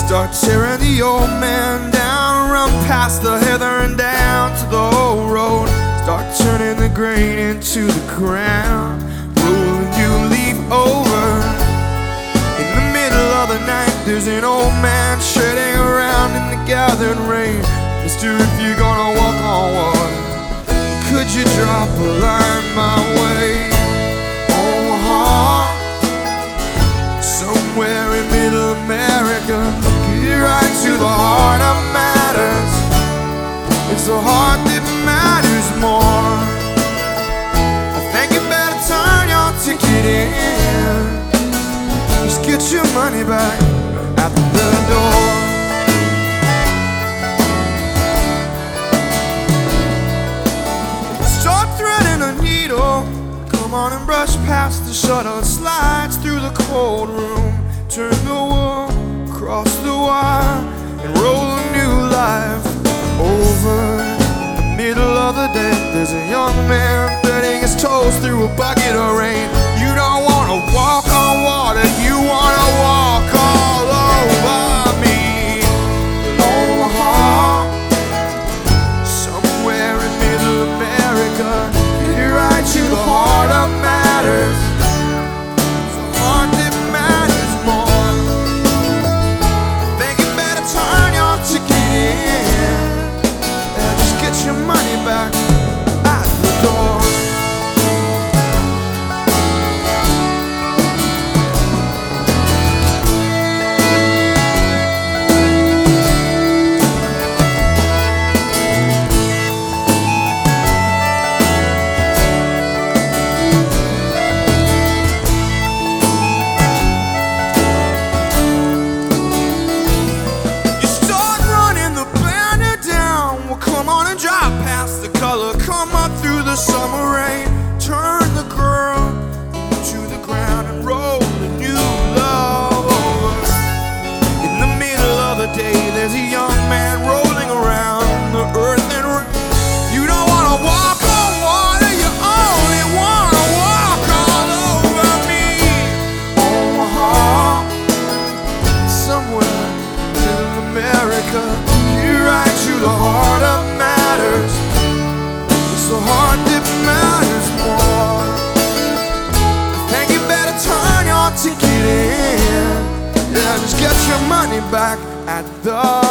Start tearing the old man down, run past the heather and down to the old road. Start turning the grain into the ground, rolling new leaf over. In the middle of the night, there's an old man shredding around in the gathered rain. Mister, if you're gonna walk on water, could you drop a line my way? Somewhere in middle America, get right to the heart of matters. It's the heart that matters more. I think you better turn your ticket in. Just get your money back at the door. Start threading a needle. Come on and brush past the shutter, slides through the cold room. Turn the wool, cross the wire, and roll a new life over. In the middle of the day, there's a young man threading his toes through a bucket of rain. You don't wanna walk on water, you wanna walk all over me. Omaha, somewhere in middle America, get right to the heart of matters. It's the heart that matters more. I think you better turn your ticket in and just get your money back at the door. Come up through the summer rain, turn the girl to the ground and roll a new love over. In the middle of the day, there's a young man rolling around the earth and you don't wanna walk on water, you only wanna walk all over me. Omaha, somewhere in America, you're right to the heart of matters. The heart that matters more. I think you better turn your ticket in. Yeah, just get your money back at the